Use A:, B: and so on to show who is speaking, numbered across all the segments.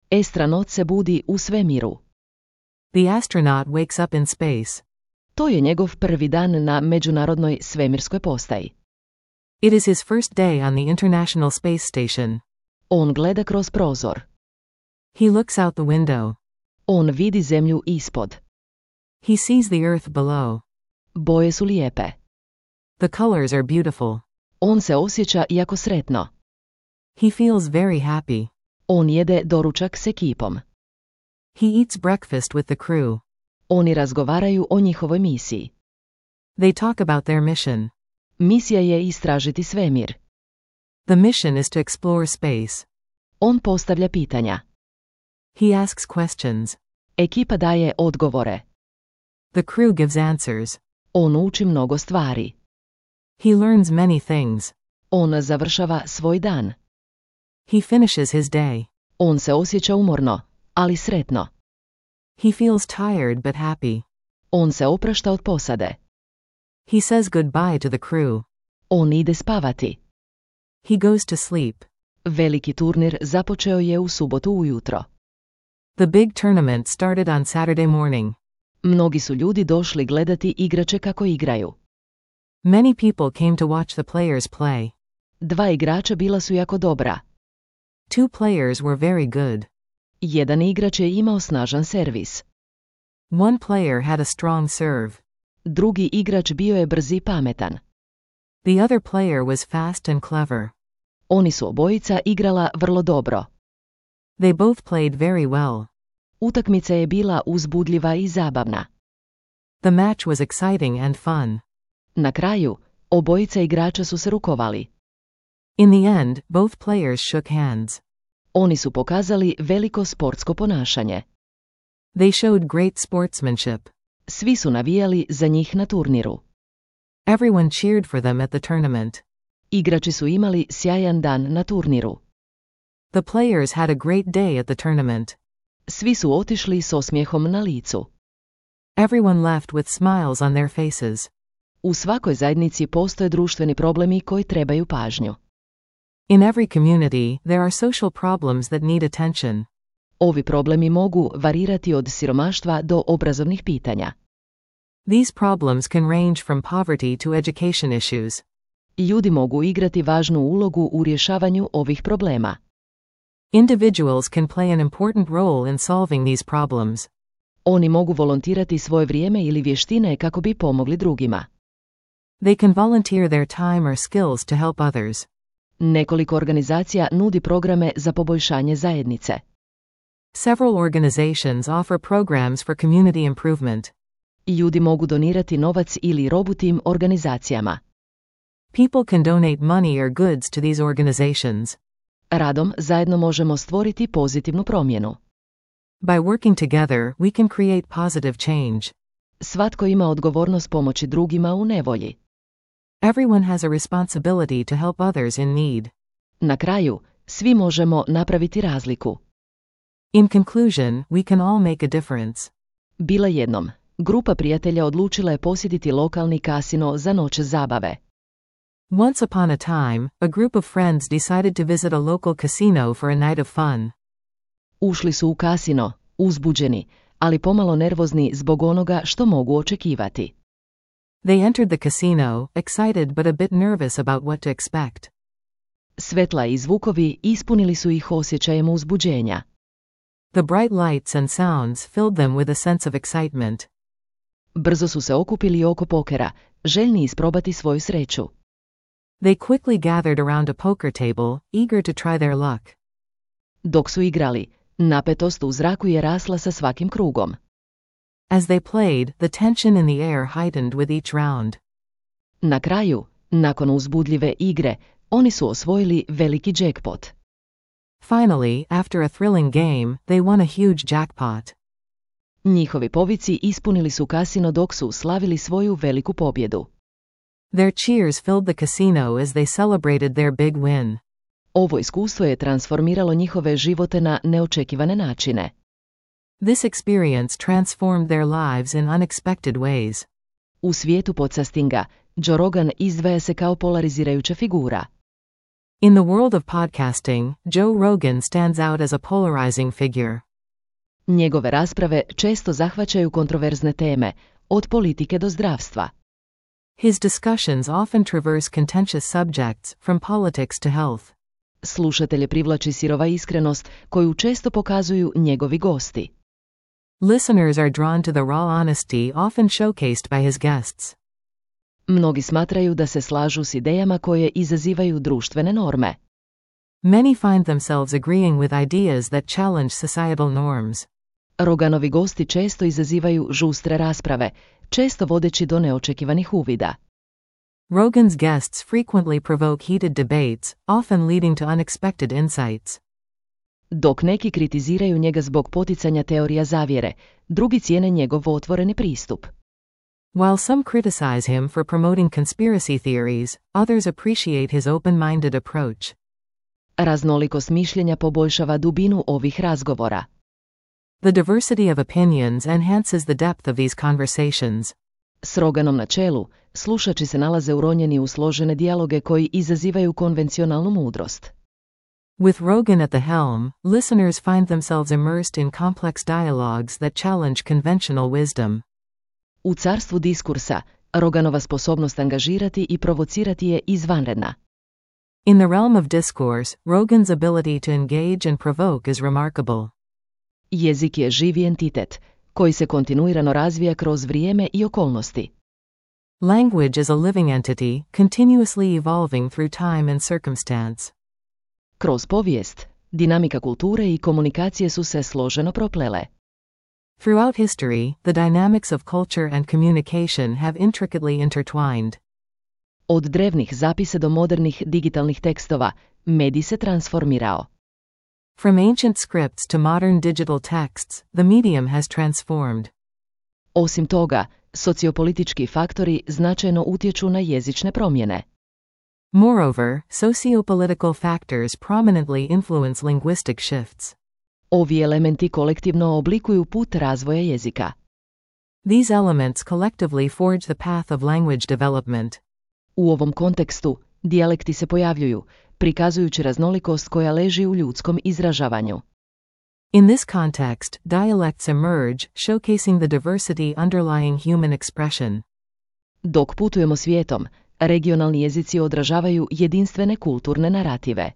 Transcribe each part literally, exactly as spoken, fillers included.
A: Astronot se budi u svemiru.
B: The astronaut wakes up in space.
A: To je njegov prvi dan na međunarodnoj svemirskoj postaji.
B: It is his first day on the International Space Station.
A: On gleda kroz prozor.
B: He looks out the window.
A: On vidi zemlju ispod.
B: He sees the earth below.
A: Boje su lijepe.
B: The colors are beautiful.
A: On se osjeća jako sretno.
B: He feels very happy.
A: On jede doručak s ekipom.
B: He eats breakfast with the crew.
A: Oni razgovaraju o njihovoj misiji.
B: They talk about their mission.
A: Misija je istražiti svemir.
B: The mission is to explore space.
A: On postavlja pitanja.
B: He asks questions.
A: Ekipa daje odgovore.
B: The crew gives answers.
A: On uči mnogo stvari.
B: He learns many things.
A: On završava svoj dan.
B: He finishes his day.
A: On se osjeća umorno, ali sretno.
B: He feels tired but happy.
A: On se oprašta od posade.
B: He says goodbye to the crew.
A: On ide spavati.
B: He goes to sleep.
A: Veliki turnir započeo je u subotu ujutro.
B: The big tournament started on Saturday morning.
A: Mnogi su ljudi došli gledati igrače kako igraju.
B: Many people came to watch the players play.
A: Dva igrača bila su jako dobra.
B: Two players were very good.
A: Jedan igrač je imao snažan servis.
B: One player had a strong serve.
A: Drugi igrač bio je brz i pametan.
B: The other player was fast and clever.
A: Oni su obojica igrala vrlo dobro.
B: They both played very well.
A: Utakmica je bila uzbudljiva i zabavna.
B: The match was exciting and fun.
A: Na kraju, obojica igrača su se rukovali.
B: In the end, both players shook hands.
A: Oni su pokazali veliko sportsko ponašanje.
B: They showed great sportsmanship.
A: Svi su navijali za njih na turniru.
B: Everyone cheered for them at the tournament.
A: Igrači su imali sjajan dan na turniru.
B: The players had a great day at the tournament.
A: Svi su otišli s osmijehom na licu.
B: Everyone left with smiles on their faces.
A: U svakoj zajednici postoje društveni problemi koji trebaju pažnju.
B: In every community, there are social problems that need attention.
A: Ovi problemi mogu varirati od siromaštva do obrazovnih pitanja.
B: These problems can range from poverty to education issues.
A: Ljudi mogu igrati važnu ulogu u rješavanju ovih problema.
B: Individuals can play an important role in solving these problems.
A: Oni mogu volontirati svoje vrijeme ili vještine kako bi pomogli drugima.
B: They can volunteer their time or skills to help others.
A: Nekoliko organizacija nudi programe za poboljšanje zajednice.
B: Several organizations offer programs for community improvement.
A: Ljudi mogu donirati novac ili robu tim organizacijama.
B: People can donate money or goods to these organizations.
A: Radom zajedno možemo stvoriti pozitivnu promjenu.
B: By working together, we can create positive change.
A: Svatko ima odgovornost pomoći drugima u nevolji.
B: Everyone has a responsibility to help others in need.
A: Na kraju, svi možemo napraviti razliku.
B: In conclusion, we can all make a difference.
A: Bila jednom, grupa prijatelja odlučila je posjetiti lokalni kasino za noć zabave.
B: Once upon a time, a group of friends decided to visit a local casino for a night of fun.
A: Ušli su u kasino, uzbuđeni, ali pomalo nervozni zbog onoga što mogu očekivati.
B: They entered the casino, excited but a bit nervous about what to expect.
A: Svetla i zvukovi ispunili su ih osjećajem uzbuđenja.
B: The bright lights and sounds filled them with a sense of excitement.
A: Brzo su se okupili oko pokera, željni isprobati svoju sreću.
B: They quickly gathered around a poker table, eager to try their luck.
A: Dok su igrali, napetost u zraku je rasla sa svakim krugom.
B: As they played, the tension in the air heightened with each round.
A: Na kraju, nakon uzbudljive igre, oni su osvojili veliki jackpot.
B: Finally, after a thrilling game, they won a huge jackpot.
A: Njihovi povici ispunili su kasino dok su slavili svoju veliku pobjedu.
B: Their cheers filled the casino as they celebrated their big win.
A: Ovo iskustvo je transformiralo njihove živote na neočekivane načine.
B: This experience transformed their lives in unexpected ways.
A: U svijetu podsastinga, Joe Rogan izdvaja se kao polarizirajuća figura.
B: In the world of podcasting, Joe Rogan stands out as a polarizing figure.
A: Njegove rasprave često zahvaćaju kontroverzne teme, od politike do zdravstva.
B: His discussions often traverse contentious subjects, from politics to health.
A: Slušatelje privlači sirova iskrenost, koju često pokazuju njegovi gosti.
B: Listeners are drawn to the raw honesty often showcased by his guests.
A: Mnogi smatraju da se slažu s idejama koje izazivaju društvene norme.
B: Many find themselves agreeing with ideas that challenge societal norms.
A: Roganovi gosti često izazivaju žustre rasprave, često vodeći do neočekivanih uvida.
B: Rogan's guests frequently provoke heated debates, often leading to unexpected insights.
A: Dok neki kritiziraju njega zbog poticanja teorija zavjere, drugi cijene njegov otvoreni pristup.
B: While some criticize him for promoting conspiracy theories, others appreciate his open-minded approach.
A: Raznolikost mišljenja poboljšava dubinu ovih razgovora.
B: The diversity of opinions enhances the depth of these conversations.
A: S Roganom na čelu, slušači se nalaze uronjeni u složene dijaloge koji izazivaju konvencionalnu mudrost.
B: With Rogan at the helm, listeners find themselves immersed in complex dialogues that challenge conventional wisdom.
A: U carstvu diskursa, Roganova sposobnost angažirati i provocirati je izvanredna.
B: In the realm of discourse, Rogan's ability to engage and provoke is remarkable.
A: Jezik je živi entitet, koji se kontinuirano razvija kroz vrijeme i okolnosti.
B: Language is a living entity, continuously evolving through time and circumstance.
A: Kroz povijest, dinamika kulture i komunikacije su se složeno proplele.
B: Throughout history, the dynamics of culture and communication have intricately intertwined.
A: Od drevnih zapisa do modernih digitalnih tekstova, medij se transformirao.
B: From ancient scripts to modern digital texts, the medium has transformed.
A: Osim toga, sociopolitički faktori značajno utječu na jezične promjene.
B: Moreover, sociopolitical factors prominently influence linguistic shifts.
A: Ovi elementi kolektivno oblikuju put razvoja jezika.
B: These elements collectively forge the path of language development.
A: U ovom kontekstu, dijalekti se pojavljuju, prikazujući raznolikost koja leži u ljudskom izražavanju.
B: In this context, dialects emerge, showcasing the diversity underlying human expression.
A: Dok putujemo svijetom, regionalni jezici odražavaju jedinstvene kulturne narative.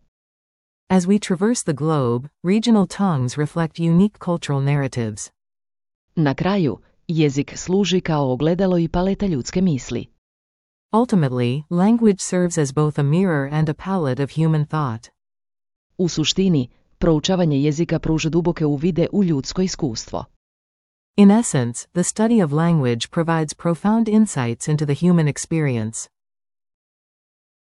B: As we traverse the globe, regional tongues reflect unique cultural narratives.
A: Na kraju, jezik služi kao ogledalo i paleta ljudske misli.
B: Ultimately, language serves as both a mirror and a palette of human thought.
A: U suštini, proučavanje jezika pruža duboke uvide u ljudsko iskustvo.
B: In essence, the study of language provides profound insights into the human experience.